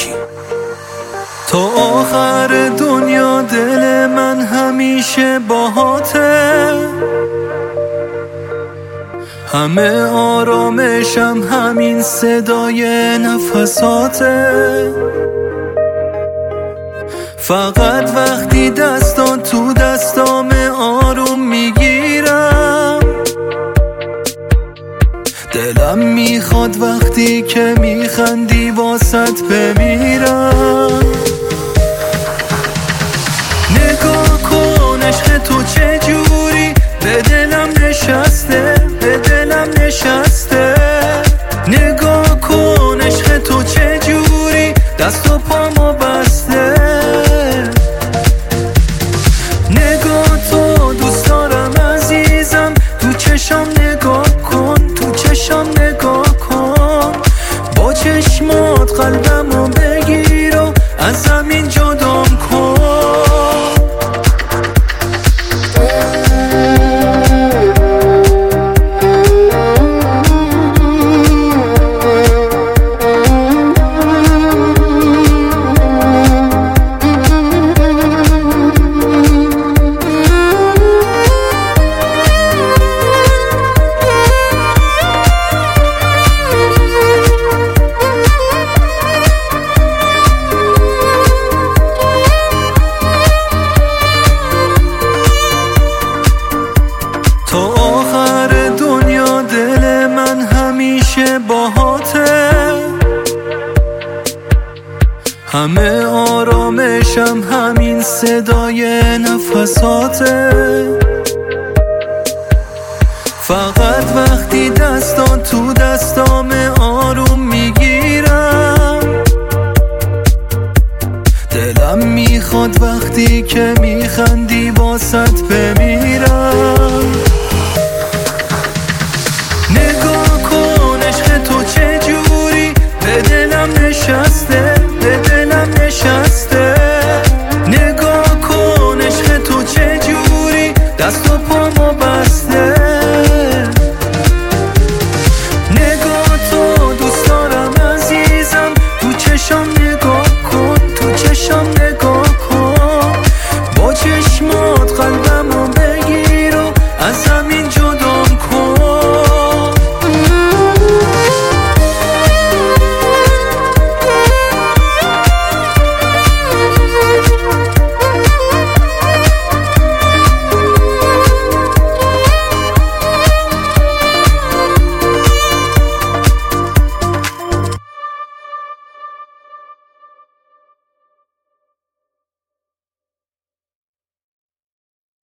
تا آخر دنیا دل من همیشه باهاته، همه آرامشم همین صدای نفساته. فقط وقتی دستان تو دستام آروم میگیرم، دلم میخواد وقتی که میخندی واسط بمیرم. نگاه کن عشق تو چجوری به دلم نشسته، به دلم نشسته. نگاه کن عشق تو چجوری دست و پامو بسته. نگاه تو دوست دارم عزیزم، تو چشم نگاه کن، تو چشم نگاه کن. با چشمات قلبمو بگیر و از زمین جدام کن. تا آخر دنیا دل من همیشه باهاته، همه آرامشم همین صدای نفساته. فقط وقتی دستان تو دستام آروم میگیرم، دلم میخواد وقتی که میخندی واسط بمیرم.